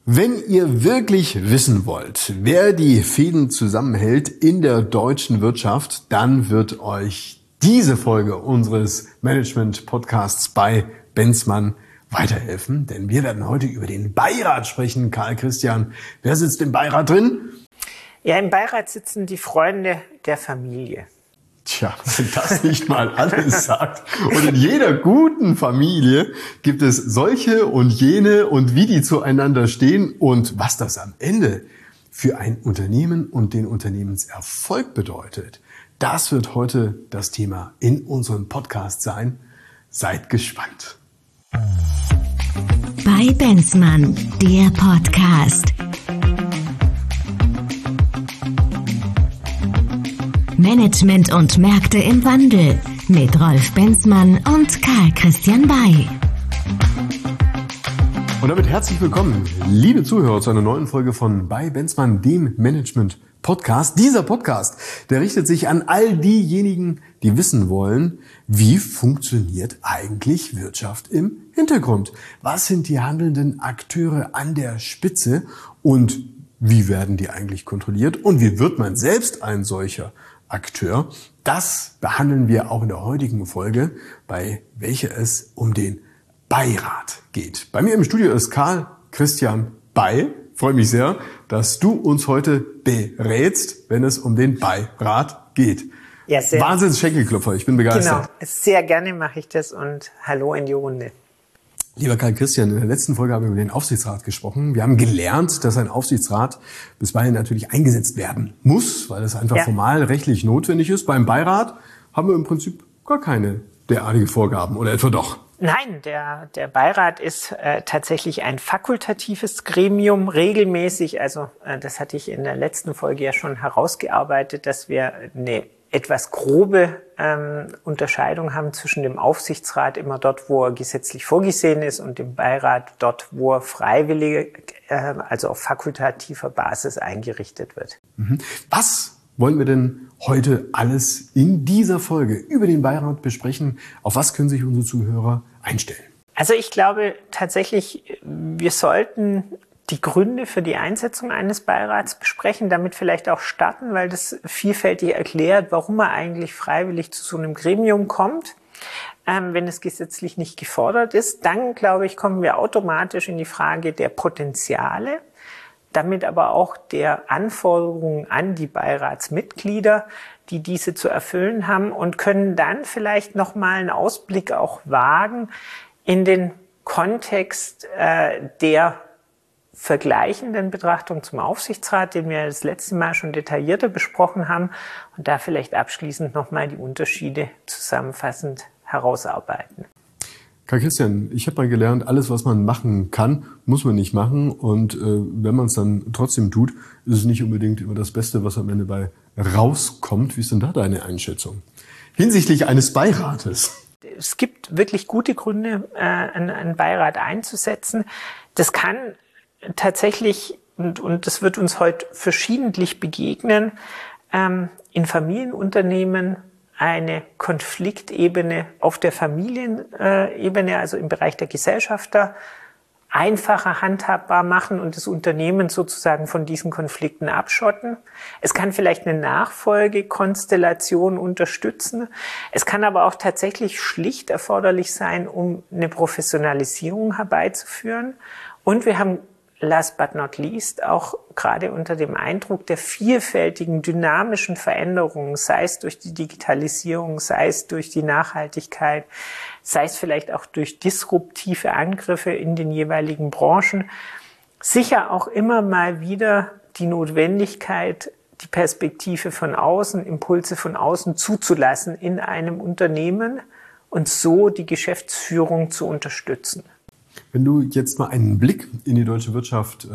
Wenn ihr wirklich wissen wollt, wer die Fäden zusammenhält in der deutschen Wirtschaft, dann wird euch diese Folge unseres Management-Podcasts bei Benzmann weiterhelfen. Denn wir werden heute über den Beirat sprechen. Karl Christian, wer sitzt im Beirat drin? Ja, im Beirat sitzen die Freunde der Familie. Tja, wenn das nicht mal alles sagt. Und in jeder guten Familie gibt es solche und jene und wie die zueinander stehen und was das am Ende für ein Unternehmen und den Unternehmenserfolg bedeutet. Das wird heute das Thema in unserem Podcast sein. Seid gespannt. Bei Benzmann, der Podcast. Management und Märkte im Wandel mit Rolf Benzmann und Karl Christian Bay. Und damit herzlich willkommen, liebe Zuhörer, zu einer neuen Folge von Bei Benzmann, dem Management-Podcast. Dieser Podcast, der richtet sich an all diejenigen, die wissen wollen, wie funktioniert eigentlich Wirtschaft im Hintergrund? Was sind die handelnden Akteure an der Spitze und wie werden die eigentlich kontrolliert? Und wie wird man selbst ein solcher Akteur? Das behandeln wir auch in der heutigen Folge, bei welcher es um den Beirat geht. Bei mir im Studio ist Karl Christian Bay. Freue mich sehr, dass du uns heute berätst, wenn es um den Beirat geht. Ja, sehr. Wahnsinns-Schenkelklopfer, ich bin begeistert. Genau, sehr gerne mache ich das und hallo in die Runde. Lieber Karl Christian, in der letzten Folge haben wir über den Aufsichtsrat gesprochen. Wir haben gelernt, dass ein Aufsichtsrat bisweilen natürlich eingesetzt werden muss, weil es einfach formal rechtlich notwendig ist. Beim Beirat haben wir im Prinzip gar keine derartige Vorgaben, oder etwa doch? Nein, der Beirat ist tatsächlich ein fakultatives Gremium, regelmäßig. Also das hatte ich in der letzten Folge ja schon herausgearbeitet, dass wir eine etwas grobe Unterscheidung haben zwischen dem Aufsichtsrat immer dort, wo er gesetzlich vorgesehen ist, und dem Beirat dort, wo er freiwillig, also auf fakultativer Basis eingerichtet wird. Was wollen wir denn heute alles in dieser Folge über den Beirat besprechen? Auf was können sich unsere Zuhörer einstellen? Also ich glaube tatsächlich, wir sollten die Gründe für die Einsetzung eines Beirats besprechen, damit vielleicht auch starten, weil das vielfältig erklärt, warum er eigentlich freiwillig zu so einem Gremium kommt, wenn es gesetzlich nicht gefordert ist. Dann, glaube ich, kommen wir automatisch in die Frage der Potenziale, damit aber auch der Anforderungen an die Beiratsmitglieder, die diese zu erfüllen haben, und können dann vielleicht nochmal einen Ausblick auch wagen in den Kontext der vergleichenden Betrachtung zum Aufsichtsrat, den wir das letzte Mal schon detaillierter besprochen haben, und da vielleicht abschließend nochmal die Unterschiede zusammenfassend herausarbeiten. Karl Christian, ich habe mal gelernt, alles, was man machen kann, muss man nicht machen. Und wenn man es dann trotzdem tut, ist es nicht unbedingt immer das Beste, was am Ende bei rauskommt. Wie ist denn da deine Einschätzung hinsichtlich eines Beirates? Es gibt wirklich gute Gründe, einen Beirat einzusetzen. Das kann tatsächlich, und das wird uns heute verschiedentlich begegnen, in Familienunternehmen eine Konfliktebene auf der Familienebene, also im Bereich der Gesellschafter, einfacher handhabbar machen und das Unternehmen sozusagen von diesen Konflikten abschotten. Es kann vielleicht eine Nachfolgekonstellation unterstützen. Es kann aber auch tatsächlich schlicht erforderlich sein, um eine Professionalisierung herbeizuführen. Und wir haben last but not least auch gerade unter dem Eindruck der vielfältigen dynamischen Veränderungen, sei es durch die Digitalisierung, sei es durch die Nachhaltigkeit, sei es vielleicht auch durch disruptive Angriffe in den jeweiligen Branchen, sicher auch immer mal wieder die Notwendigkeit, die Perspektive von außen, Impulse von außen zuzulassen in einem Unternehmen und so die Geschäftsführung zu unterstützen. Wenn du jetzt mal einen Blick in die deutsche Wirtschaft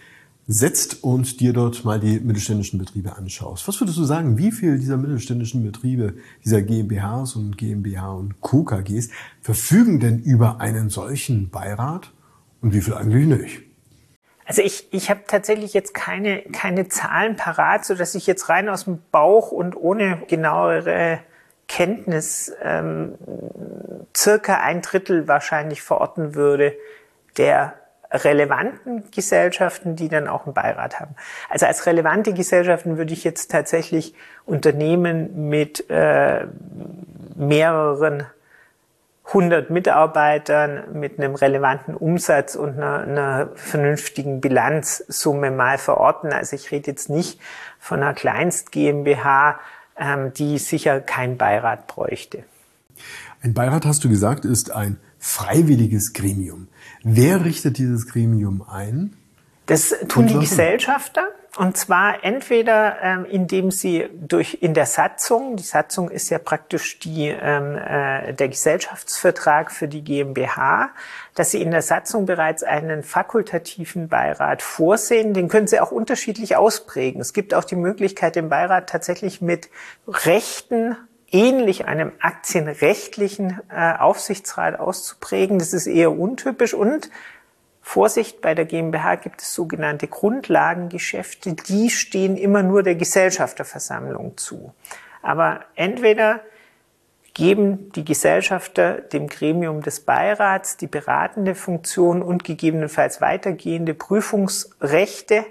setzt und dir dort mal die mittelständischen Betriebe anschaust, was würdest du sagen, wie viel dieser mittelständischen Betriebe, dieser GmbHs und GmbH und Co. KGs, verfügen denn über einen solchen Beirat und wie viel eigentlich nicht? Also ich habe tatsächlich jetzt keine Zahlen parat, so dass ich jetzt rein aus dem Bauch und ohne genauere Kenntnis circa 1/3 wahrscheinlich verorten würde der relevanten Gesellschaften, die dann auch einen Beirat haben. Also als relevante Gesellschaften würde ich jetzt tatsächlich Unternehmen mit mehreren 100 Mitarbeitern mit einem relevanten Umsatz und einer vernünftigen Bilanzsumme mal verorten. Also ich rede jetzt nicht von einer Kleinst GmbH, die sicher keinen Beirat bräuchte. Ein Beirat, hast du gesagt, ist ein freiwilliges Gremium. Wer richtet dieses Gremium ein? Das tun die Gesellschafter, und zwar entweder indem sie in der Satzung, die Satzung ist ja praktisch der Gesellschaftsvertrag für die GmbH, dass sie in der Satzung bereits einen fakultativen Beirat vorsehen. Den können sie auch unterschiedlich ausprägen. Es gibt auch die Möglichkeit, den Beirat tatsächlich mit Rechten ähnlich einem aktienrechtlichen Aufsichtsrat auszuprägen. Das ist eher untypisch. Und Vorsicht, bei der GmbH gibt es sogenannte Grundlagengeschäfte, die stehen immer nur der Gesellschafterversammlung zu. Aber entweder geben die Gesellschafter dem Gremium des Beirats die beratende Funktion und gegebenenfalls weitergehende Prüfungsrechte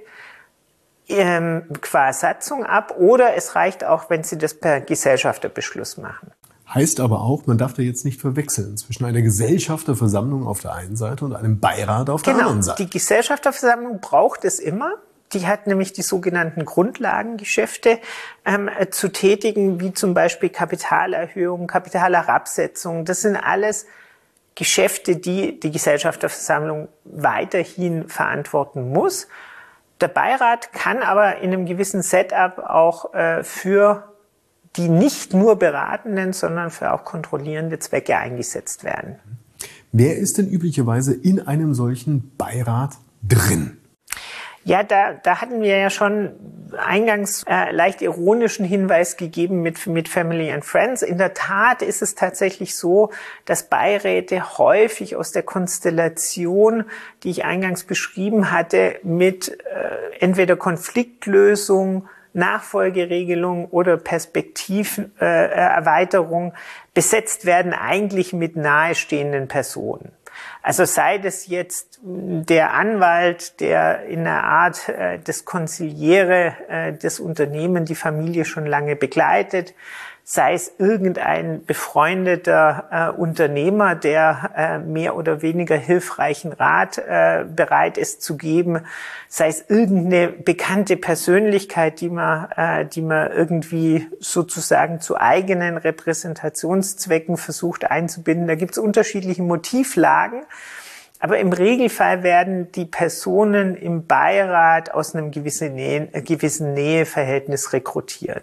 qua Satzung ab, oder es reicht auch, wenn sie das per Gesellschafterbeschluss machen. Heißt aber auch, man darf da jetzt nicht verwechseln zwischen einer Gesellschafterversammlung auf der einen Seite und einem Beirat auf der anderen Seite. Die Gesellschafterversammlung braucht es immer. Die hat nämlich die sogenannten Grundlagengeschäfte zu tätigen, wie zum Beispiel Kapitalerhöhung, Kapitalherabsetzung. Das sind alles Geschäfte, die die Gesellschafterversammlung weiterhin verantworten muss. Der Beirat kann aber in einem gewissen Setup auch für die nicht nur beratenden, sondern für auch kontrollierende Zwecke eingesetzt werden. Wer ist denn üblicherweise in einem solchen Beirat drin? Ja, da hatten wir ja schon eingangs leicht ironischen Hinweis gegeben mit Family and Friends. In der Tat ist es tatsächlich so, dass Beiräte häufig aus der Konstellation, die ich eingangs beschrieben hatte, mit entweder Konfliktlösung, Nachfolgeregelung oder Perspektiverweiterung besetzt werden, eigentlich mit nahestehenden Personen. Also sei das jetzt der Anwalt, der in einer Art des Konziliere des Unternehmens die Familie schon lange begleitet, sei es irgendein befreundeter Unternehmer, der mehr oder weniger hilfreichen Rat bereit ist zu geben, sei es irgendeine bekannte Persönlichkeit, die man irgendwie sozusagen zu eigenen Repräsentationszwecken versucht einzubinden. Da gibt es unterschiedliche Motivlagen. Aber im Regelfall werden die Personen im Beirat aus einem gewissen Näheverhältnis rekrutiert.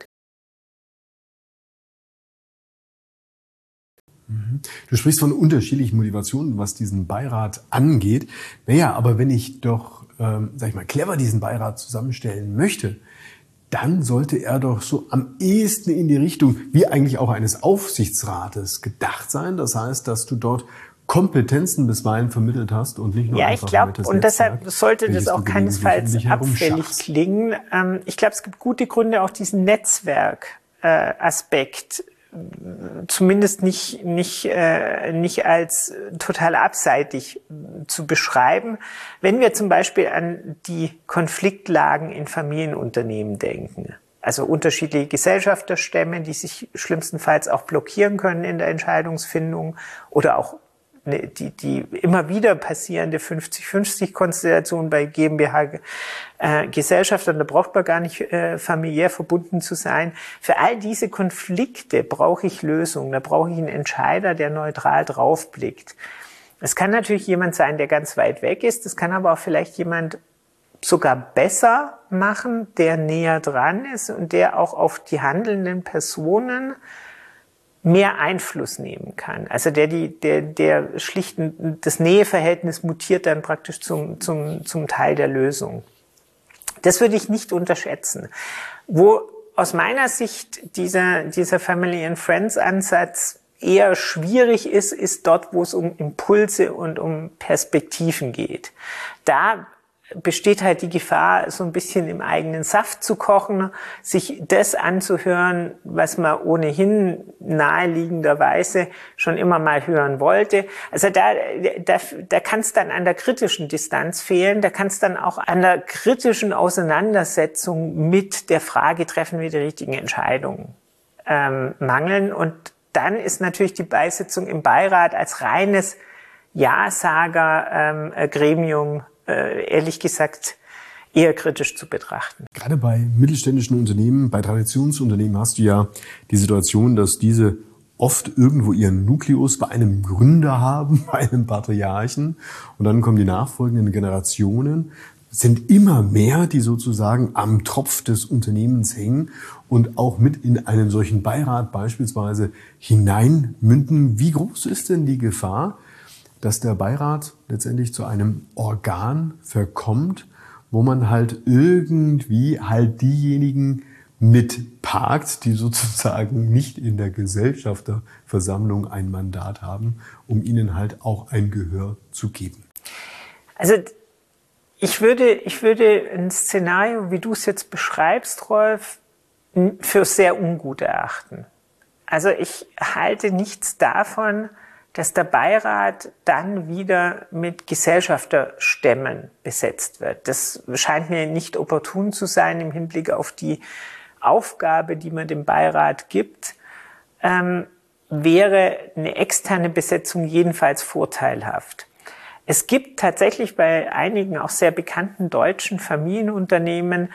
Du sprichst von unterschiedlichen Motivationen, was diesen Beirat angeht. Naja, aber wenn ich doch, clever diesen Beirat zusammenstellen möchte, dann sollte er doch so am ehesten in die Richtung, wie eigentlich auch eines Aufsichtsrates, gedacht sein. Das heißt, dass du dort Kompetenzen bisweilen vermittelt hast und nicht nur einfach. Ja, ich glaube, und deshalb sollte das auch keinesfalls abfällig klingen. Ich glaube, es gibt gute Gründe, auch diesen Netzwerkaspekt zumindest nicht als total abseitig zu beschreiben. Wenn wir zum Beispiel an die Konfliktlagen in Familienunternehmen denken, also unterschiedliche Gesellschafterstämme, die sich schlimmstenfalls auch blockieren können in der Entscheidungsfindung, oder auch die immer wieder passierende 50-50-Konstellation bei GmbH-Gesellschaftern, da braucht man gar nicht familiär verbunden zu sein. Für all diese Konflikte brauche ich Lösungen, da brauche ich einen Entscheider, der neutral draufblickt. Es kann natürlich jemand sein, der ganz weit weg ist, es kann aber auch vielleicht jemand sogar besser machen, der näher dran ist und der auch auf die handelnden Personen mehr Einfluss nehmen kann. Also der schlicht das Näheverhältnis mutiert dann praktisch zum Teil der Lösung. Das würde ich nicht unterschätzen. Wo aus meiner Sicht dieser Family and Friends Ansatz eher schwierig ist dort, wo es um Impulse und um Perspektiven geht. Da besteht halt die Gefahr, so ein bisschen im eigenen Saft zu kochen, sich das anzuhören, was man ohnehin naheliegenderweise schon immer mal hören wollte. Also da kann es dann an der kritischen Distanz fehlen, da kann es dann auch an der kritischen Auseinandersetzung mit der Frage, treffen wir die richtigen Entscheidungen, mangeln. Und dann ist natürlich die Beisitzung im Beirat als reines Ja-Sager-Gremium ehrlich gesagt eher kritisch zu betrachten. Gerade bei mittelständischen Unternehmen, bei Traditionsunternehmen hast du ja die Situation, dass diese oft irgendwo ihren Nukleus bei einem Gründer haben, bei einem Patriarchen. Und dann kommen die nachfolgenden Generationen, sind immer mehr, die sozusagen am Tropf des Unternehmens hängen und auch mit in einen solchen Beirat beispielsweise hineinmünden. Wie groß ist denn die Gefahr, dass der Beirat letztendlich zu einem Organ verkommt, wo man halt irgendwie halt diejenigen mitparkt, die sozusagen nicht in der Gesellschafterversammlung ein Mandat haben, um ihnen halt auch ein Gehör zu geben? Also ich würde ein Szenario, wie du es jetzt beschreibst, Rolf, für sehr ungut erachten. Also ich halte nichts davon, dass der Beirat dann wieder mit Gesellschafterstämmen besetzt wird. Das scheint mir nicht opportun zu sein im Hinblick auf die Aufgabe, die man dem Beirat gibt. Wäre eine externe Besetzung jedenfalls vorteilhaft. Es gibt tatsächlich bei einigen auch sehr bekannten deutschen Familienunternehmen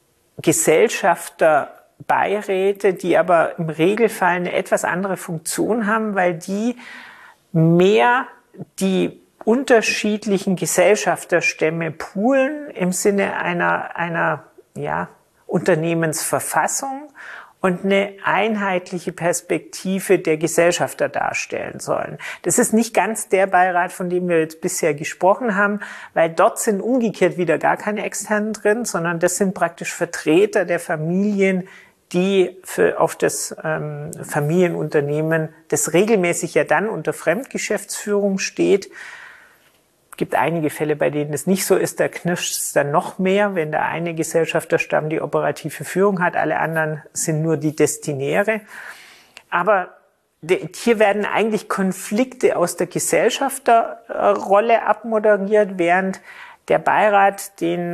Gesellschafterbeiräte, die aber im Regelfall eine etwas andere Funktion haben, weil die mehr die unterschiedlichen Gesellschafterstämme poolen im Sinne einer Unternehmensverfassung und eine einheitliche Perspektive der Gesellschafter darstellen sollen. Das ist nicht ganz der Beirat, von dem wir jetzt bisher gesprochen haben, weil dort sind umgekehrt wieder gar keine Externen drin, sondern das sind praktisch Vertreter der Familien, die auf das Familienunternehmen, das regelmäßig ja dann unter Fremdgeschäftsführung steht. Es gibt einige Fälle, bei denen es nicht so ist, da knirscht es dann noch mehr, wenn der eine Gesellschafterstamm die operative Führung hat, alle anderen sind nur die Destinäre. Aber hier werden eigentlich Konflikte aus der Gesellschafterrolle abmoderiert, während der Beirat, den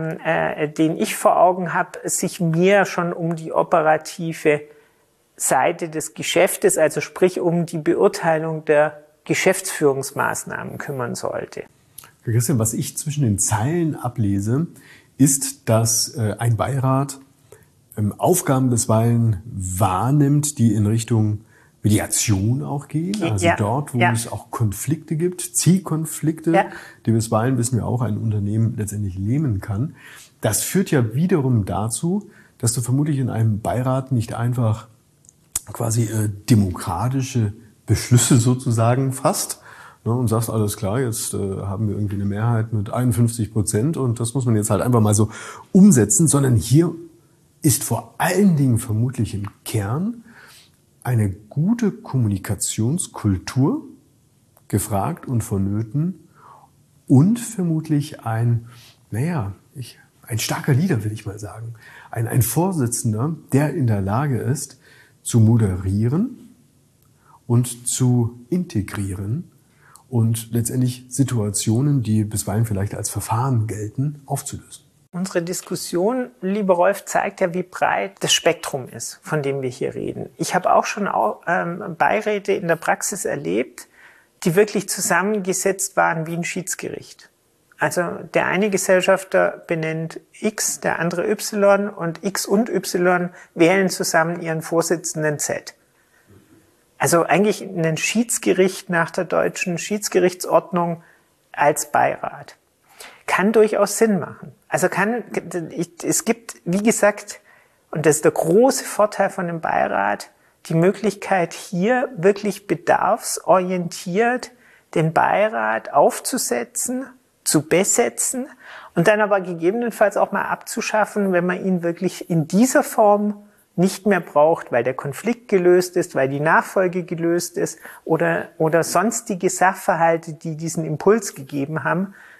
ich vor Augen habe, sich mehr schon um die operative Seite des Geschäftes, also sprich um die Beurteilung der Geschäftsführungsmaßnahmen kümmern sollte. Herr Christian, was ich zwischen den Zeilen ablese, ist, dass ein Beirat Aufgaben bisweilen wahrnimmt, die in Richtung Mediation auch gehen, also dort, wo es auch Konflikte gibt, Zielkonflikte, die bisweilen, wissen wir auch, ein Unternehmen letztendlich lähmen kann. Das führt ja wiederum dazu, dass du vermutlich in einem Beirat nicht einfach quasi demokratische Beschlüsse sozusagen fasst, ne, und sagst, alles klar, jetzt haben wir irgendwie eine Mehrheit mit 51% und das muss man jetzt halt einfach mal so umsetzen, sondern hier ist vor allen Dingen vermutlich im Kern eine gute Kommunikationskultur gefragt und vonnöten und vermutlich ein starker Leader, will ich mal sagen. Ein Vorsitzender, der in der Lage ist, zu moderieren und zu integrieren und letztendlich Situationen, die bisweilen vielleicht als Verfahren gelten, aufzulösen. Unsere Diskussion, lieber Rolf, zeigt ja, wie breit das Spektrum ist, von dem wir hier reden. Ich habe auch schon Beiräte in der Praxis erlebt, die wirklich zusammengesetzt waren wie ein Schiedsgericht. Also der eine Gesellschafter benennt X, der andere Y und X und Y wählen zusammen ihren Vorsitzenden Z. Also eigentlich ein Schiedsgericht nach der deutschen Schiedsgerichtsordnung als Beirat. Kann durchaus Sinn machen. Also es gibt, wie gesagt, und das ist der große Vorteil von dem Beirat, die Möglichkeit hier wirklich bedarfsorientiert den Beirat aufzusetzen, zu besetzen und dann aber gegebenenfalls auch mal abzuschaffen, wenn man ihn wirklich in dieser Form nicht mehr braucht, weil der Konflikt gelöst ist, weil die Nachfolge gelöst ist oder sonstige Sachverhalte, die diesen Impuls gegeben haben,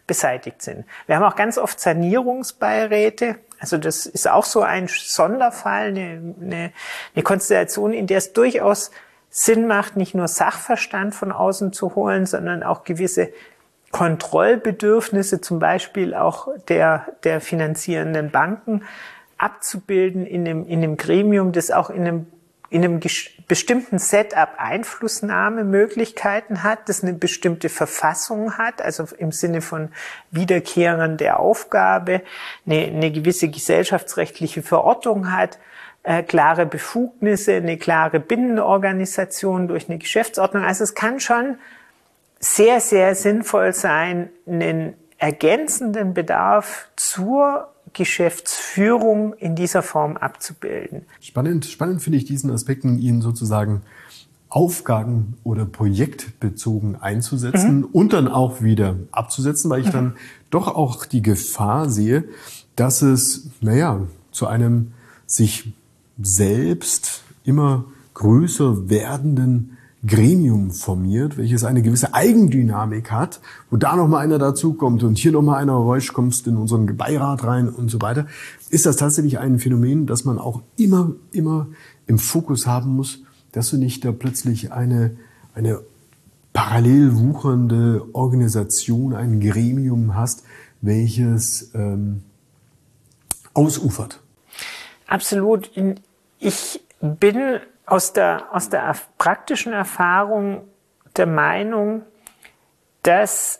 beseitigt sind. Wir haben auch ganz oft Sanierungsbeiräte. Also das ist auch so ein Sonderfall, eine Konstellation, in der es durchaus Sinn macht, nicht nur Sachverstand von außen zu holen, sondern auch gewisse Kontrollbedürfnisse, zum Beispiel auch der finanzierenden Banken, abzubilden in einem Gremium, das auch in einem bestimmten Setup Einflussnahmemöglichkeiten hat, das eine bestimmte Verfassung hat, also im Sinne von Wiederkehren der Aufgabe, eine gewisse gesellschaftsrechtliche Verortung hat, klare Befugnisse, eine klare Binnenorganisation durch eine Geschäftsordnung. Also es kann schon sehr, sehr sinnvoll sein, einen ergänzenden Bedarf zur Geschäftsführung in dieser Form abzubilden. Spannend finde ich diesen Aspekten, ihn sozusagen aufgaben- oder projektbezogen einzusetzen und dann auch wieder abzusetzen, weil ich dann doch auch die Gefahr sehe, dass es, zu einem sich selbst immer größer werdenden Gremium formiert, welches eine gewisse Eigendynamik hat, wo da noch mal einer dazukommt und hier noch mal einer, kommst in unseren Beirat rein und so weiter. Ist das tatsächlich ein Phänomen, das man auch immer im Fokus haben muss, dass du nicht da plötzlich eine parallel wuchernde Organisation, ein Gremium hast, welches ausufert? Absolut. Ich bin aus der praktischen Erfahrung der Meinung, dass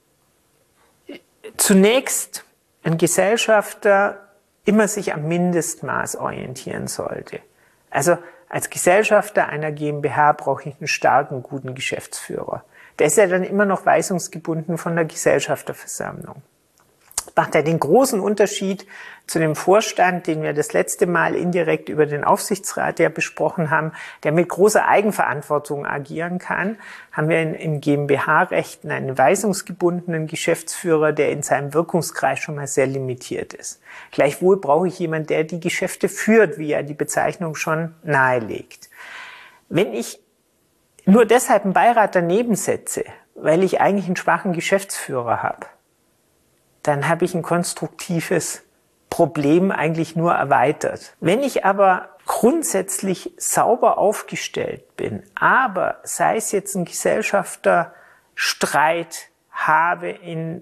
zunächst ein Gesellschafter immer sich am Mindestmaß orientieren sollte. Also als Gesellschafter einer GmbH brauche ich einen starken, guten Geschäftsführer. Der ist ja dann immer noch weisungsgebunden von der Gesellschafterversammlung. Macht er den großen Unterschied zu dem Vorstand, den wir das letzte Mal indirekt über den Aufsichtsrat ja besprochen haben, der mit großer Eigenverantwortung agieren kann, haben wir im GmbH-Recht einen weisungsgebundenen Geschäftsführer, der in seinem Wirkungskreis schon mal sehr limitiert ist. Gleichwohl brauche ich jemanden, der die Geschäfte führt, wie ja die Bezeichnung schon nahelegt. Wenn ich nur deshalb einen Beirat daneben setze, weil ich eigentlich einen schwachen Geschäftsführer habe, dann habe ich ein konstruktives Problem eigentlich nur erweitert. Wenn ich aber grundsätzlich sauber aufgestellt bin, aber sei es jetzt ein Gesellschafterstreit habe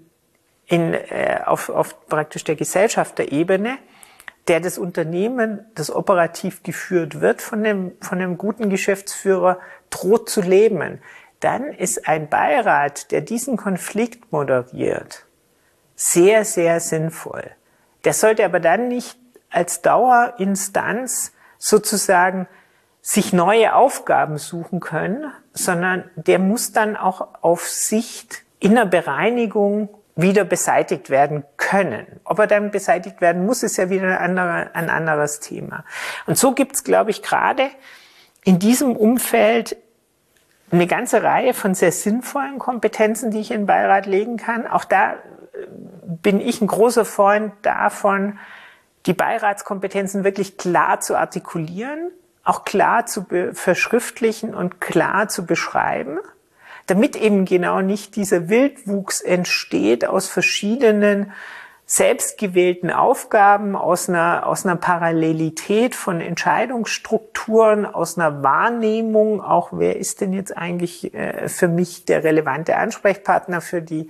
auf praktisch der Gesellschafterebene, der das Unternehmen, das operativ geführt wird von einem guten Geschäftsführer, droht zu lähmen, dann ist ein Beirat, der diesen Konflikt moderiert, sehr, sehr sinnvoll. Der sollte aber dann nicht als Dauerinstanz sozusagen sich neue Aufgaben suchen können, sondern der muss dann auch auf Sicht in der Bereinigung wieder beseitigt werden können. Ob er dann beseitigt werden muss, ist ja wieder ein anderes Thema. Und so gibt's, glaube ich, gerade in diesem Umfeld eine ganze Reihe von sehr sinnvollen Kompetenzen, die ich in den Beirat legen kann. Auch da bin ich ein großer Freund davon, die Beiratskompetenzen wirklich klar zu artikulieren, auch klar zu verschriftlichen und klar zu beschreiben, damit eben genau nicht dieser Wildwuchs entsteht aus verschiedenen selbstgewählten Aufgaben, aus einer Parallelität von Entscheidungsstrukturen, aus einer Wahrnehmung, auch wer ist denn jetzt eigentlich für mich der relevante Ansprechpartner für die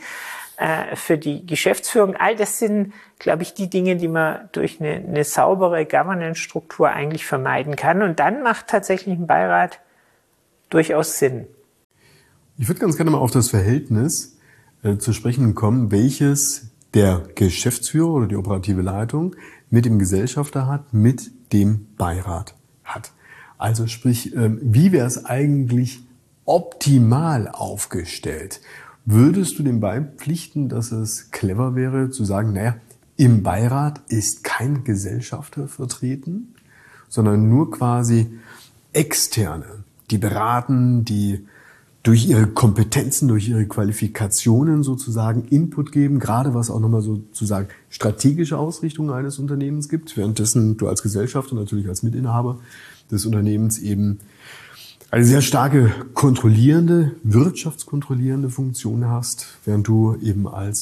Geschäftsführung. All das sind, glaube ich, die Dinge, die man durch eine saubere Governance-Struktur eigentlich vermeiden kann. Und dann macht tatsächlich ein Beirat durchaus Sinn. Ich würde ganz gerne mal auf das Verhältnis zu sprechen kommen, welches der Geschäftsführer oder die operative Leitung mit dem Gesellschafter hat, mit dem Beirat hat. Also sprich, wie wäre es eigentlich optimal aufgestellt? Würdest du dem beipflichten, dass es clever wäre, zu sagen, im Beirat ist kein Gesellschafter vertreten, sondern nur quasi Externe, die beraten, die durch ihre Kompetenzen, durch ihre Qualifikationen sozusagen Input geben, gerade was auch nochmal sozusagen strategische Ausrichtung eines Unternehmens gibt, währenddessen du als Gesellschafter, natürlich als Mitinhaber des Unternehmens eben eine sehr starke wirtschaftskontrollierende Funktion hast, während du eben als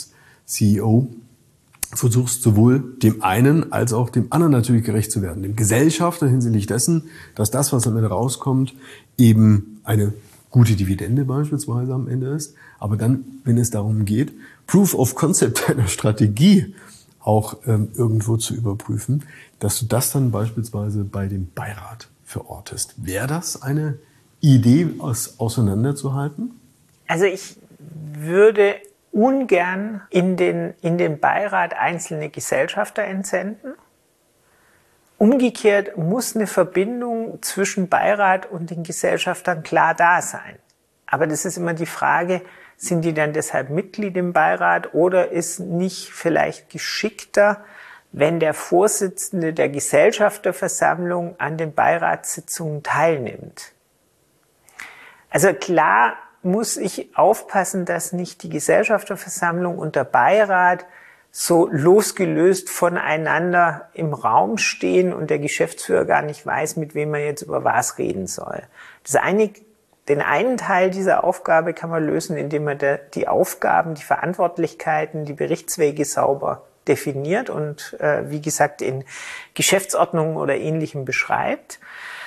CEO versuchst sowohl dem einen als auch dem anderen natürlich gerecht zu werden. Dem Gesellschafter hinsichtlich dessen, dass das, was am Ende rauskommt, eben eine gute Dividende beispielsweise am Ende ist. Aber dann, wenn es darum geht, Proof of Concept einer Strategie auch irgendwo zu überprüfen, dass du das dann beispielsweise bei dem Beirat verortest. Wäre das eine Idee, auseinanderzuhalten? Also ich würde ungern in den Beirat einzelne Gesellschafter entsenden. Umgekehrt muss eine Verbindung zwischen Beirat und den Gesellschaftern klar da sein. Aber das ist immer die Frage, sind die dann deshalb Mitglied im Beirat oder ist nicht vielleicht geschickter, wenn der Vorsitzende der Gesellschafterversammlung an den Beiratssitzungen teilnimmt? Also klar muss ich aufpassen, dass nicht die Gesellschafterversammlung und der Beirat so losgelöst voneinander im Raum stehen und der Geschäftsführer gar nicht weiß, mit wem er jetzt über was reden soll. Den einen Teil dieser Aufgabe kann man lösen, indem man die Aufgaben, die Verantwortlichkeiten, die Berichtswege sauber definiert und, wie gesagt, in Geschäftsordnungen oder Ähnlichem beschreibt.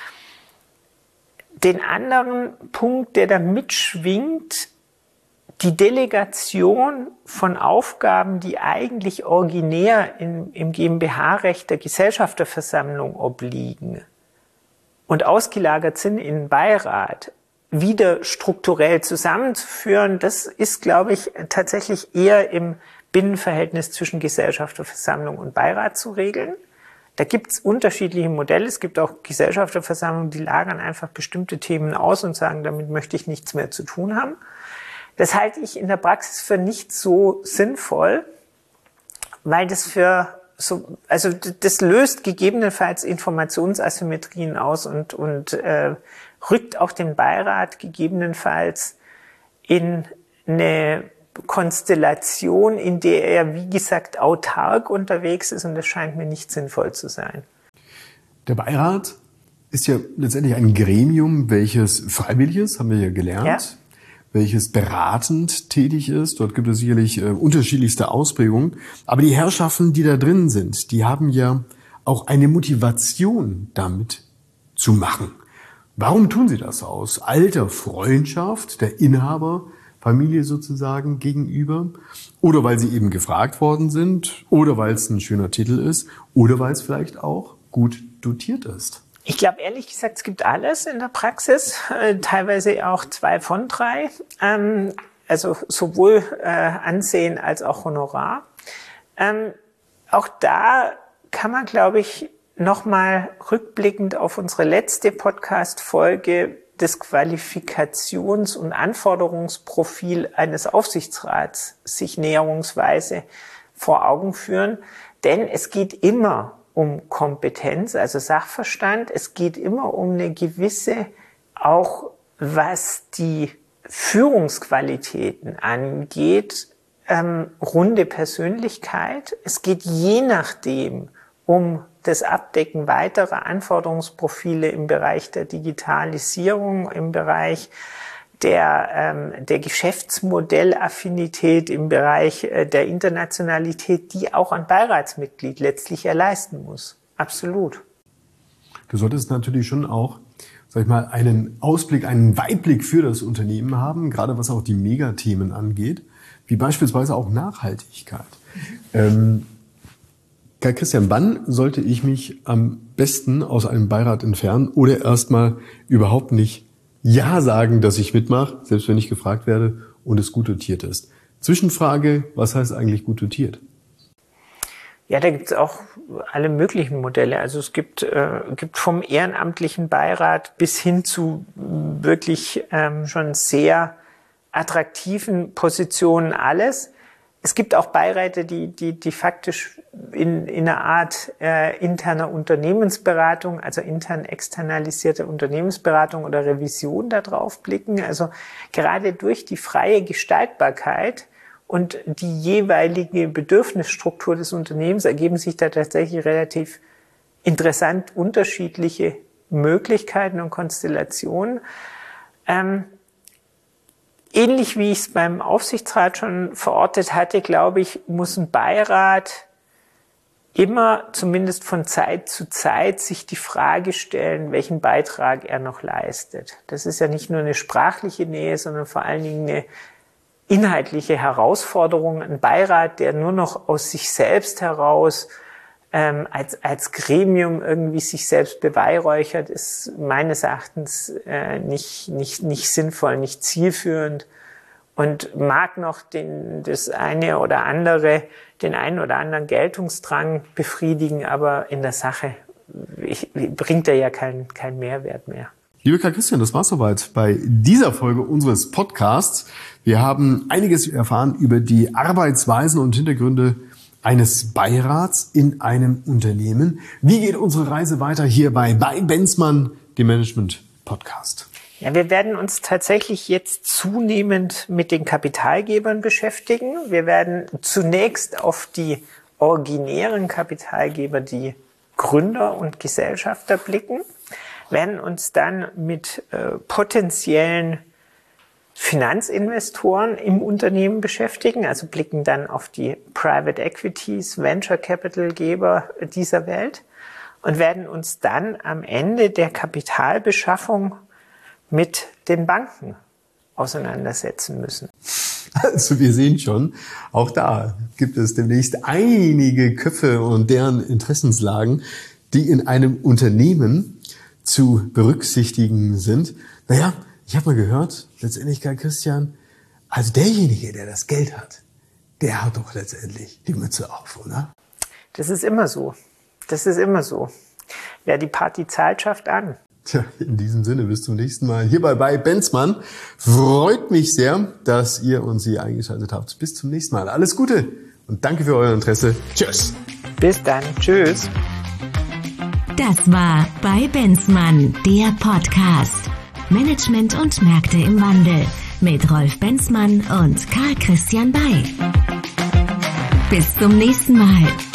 Den anderen Punkt, der da mitschwingt, die Delegation von Aufgaben, die eigentlich originär im GmbH-Recht der Gesellschafterversammlung obliegen und ausgelagert sind in den Beirat, wieder strukturell zusammenzuführen, das ist, glaube ich, tatsächlich eher im Binnenverhältnis zwischen Gesellschafterversammlung und Beirat zu regeln. Da gibt's unterschiedliche Modelle. Es gibt auch Gesellschafterversammlungen, die lagern einfach bestimmte Themen aus und sagen, damit möchte ich nichts mehr zu tun haben. Das halte ich in der Praxis für nicht so sinnvoll, weil das das löst gegebenenfalls Informationsasymmetrien aus und rückt auch den Beirat gegebenenfalls in eine Konstellation, in der er, wie gesagt, autark unterwegs ist, und das scheint mir nicht sinnvoll zu sein. Der Beirat ist ja letztendlich ein Gremium, welches freiwillig ist, haben wir ja gelernt, welches beratend tätig ist. Dort gibt es sicherlich unterschiedlichste Ausprägungen. Aber die Herrschaften, die da drin sind, die haben ja auch eine Motivation damit zu machen. Warum tun sie das? Aus alter Freundschaft der Inhaberfamilie sozusagen gegenüber, oder weil sie eben gefragt worden sind, oder weil es ein schöner Titel ist, oder weil es vielleicht auch gut dotiert ist. Ich glaube, ehrlich gesagt, es gibt alles in der Praxis, teilweise auch 2 von 3, also sowohl Ansehen als auch Honorar. Auch da kann man, glaube ich, nochmal rückblickend auf unsere letzte Podcast-Folge das Qualifikations- und Anforderungsprofil eines Aufsichtsrats sich näherungsweise vor Augen führen. Denn es geht immer um Kompetenz, also Sachverstand. Es geht immer um eine gewisse, auch was die Führungsqualitäten angeht, runde Persönlichkeit. Es geht je nachdem um das Abdecken weiterer Anforderungsprofile im Bereich der Digitalisierung, im Bereich der Geschäftsmodellaffinität, im Bereich der Internationalität, die auch ein Beiratsmitglied letztlich leisten muss. Absolut. Du solltest natürlich schon auch, sag ich mal, einen Ausblick, einen Weitblick für das Unternehmen haben, gerade was auch die Megathemen angeht, wie beispielsweise auch Nachhaltigkeit. Karl Christian, wann sollte ich mich am besten aus einem Beirat entfernen oder erstmal überhaupt nicht Ja sagen, dass ich mitmache, selbst wenn ich gefragt werde und es gut dotiert ist? Zwischenfrage, was heißt eigentlich gut dotiert? Ja, da gibt es auch alle möglichen Modelle. Also es gibt vom ehrenamtlichen Beirat bis hin zu wirklich schon sehr attraktiven Positionen alles. Es gibt auch Beiräte, die faktisch in einer Art interner Unternehmensberatung, also intern externalisierte Unternehmensberatung oder Revision da drauf blicken. Also gerade durch die freie Gestaltbarkeit und die jeweilige Bedürfnisstruktur des Unternehmens ergeben sich da tatsächlich relativ interessant unterschiedliche Möglichkeiten und Konstellationen. ähnlich wie ich es beim Aufsichtsrat schon verortet hatte, glaube ich, muss ein Beirat immer, zumindest von Zeit zu Zeit, sich die Frage stellen, welchen Beitrag er noch leistet. Das ist ja nicht nur eine sprachliche Nähe, sondern vor allen Dingen eine inhaltliche Herausforderung. Ein Beirat, der nur noch aus sich selbst heraus als Gremium irgendwie sich selbst beweihräuchert, ist meines Erachtens nicht sinnvoll, nicht zielführend und mag noch den einen oder anderen Geltungsdrang befriedigen, aber in der Sache bringt er ja keinen Mehrwert mehr. Lieber Karl Christian, das war's soweit bei dieser Folge unseres Podcasts. Wir haben einiges erfahren über die Arbeitsweisen und Hintergründe eines Beirats in einem Unternehmen. Wie geht unsere Reise weiter hier bei Benzmann, dem Management-Podcast? Ja, wir werden uns tatsächlich jetzt zunehmend mit den Kapitalgebern beschäftigen. Wir werden zunächst auf die originären Kapitalgeber, die Gründer und Gesellschafter blicken, werden uns dann mit potenziellen Finanzinvestoren im Unternehmen beschäftigen, also blicken dann auf die Private Equities, Venture Capital Geber dieser Welt und werden uns dann am Ende der Kapitalbeschaffung mit den Banken auseinandersetzen müssen. Also wir sehen schon, auch da gibt es demnächst einige Köpfe und deren Interessenslagen, die in einem Unternehmen zu berücksichtigen sind. Naja, ich habe mal gehört, letztendlich, Karl Christian, also derjenige, der das Geld hat, der hat doch letztendlich die Mütze auf, oder? Das ist immer so. Wer die Party zahlt, schafft an. Tja, in diesem Sinne, bis zum nächsten Mal hier bei Benzmann. Freut mich sehr, dass ihr uns hier eingeschaltet habt. Bis zum nächsten Mal. Alles Gute und danke für euer Interesse. Tschüss. Bis dann. Tschüss. Das war bei Benzmann, der Podcast. Management und Märkte im Wandel mit Rolf Benzmann und Karl Christian Bay. Bis zum nächsten Mal.